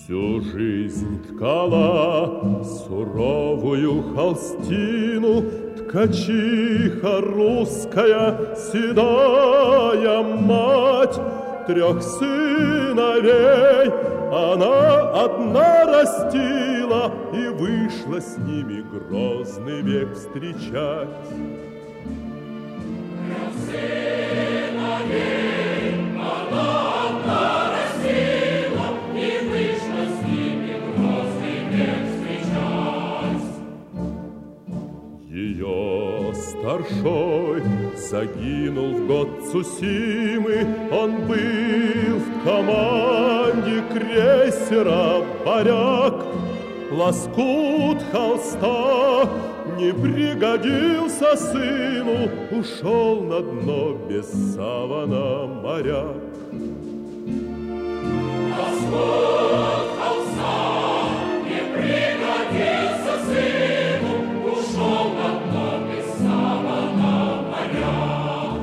Всю жизнь ткала суровую холстину ткачиха русская, седая мать. 3 сыновей она одна растила и вышла с ними грозный век встречать. 3 сыновей она одна растила и вышла с ними грозный век встречать. Ее старшой загинул в год Цусимы, он был в команде крейсера «Варяг». Лоскут холста не пригодился сыну, ушел на дно без савана моряк. Лоскут холста не пригодился сыну, ушел на дно без савана моряк.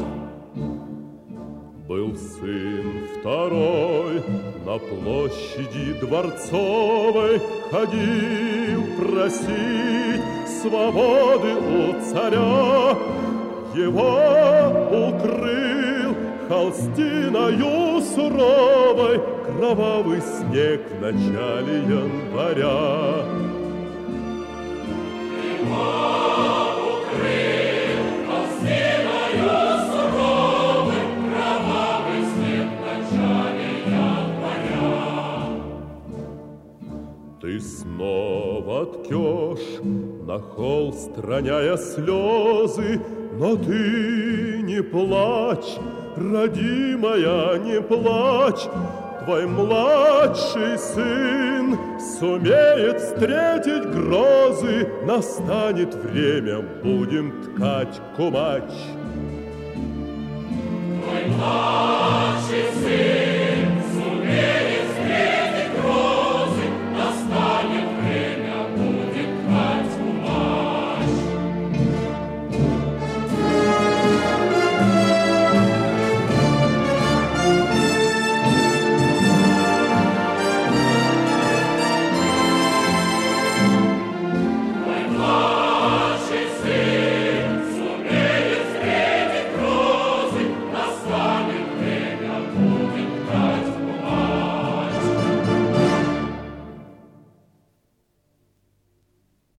Был сын второй на площади Дворцовой, ходил просить свободы у царя. Его укрыл холстиною суровой кровавый снег в начале января. Ты снова ткешь на холст, роняя слезы, но ты не плачь, родимая, не плачь. Твой младший сын сумеет встретить грозы, настанет время, будем ткать кумач.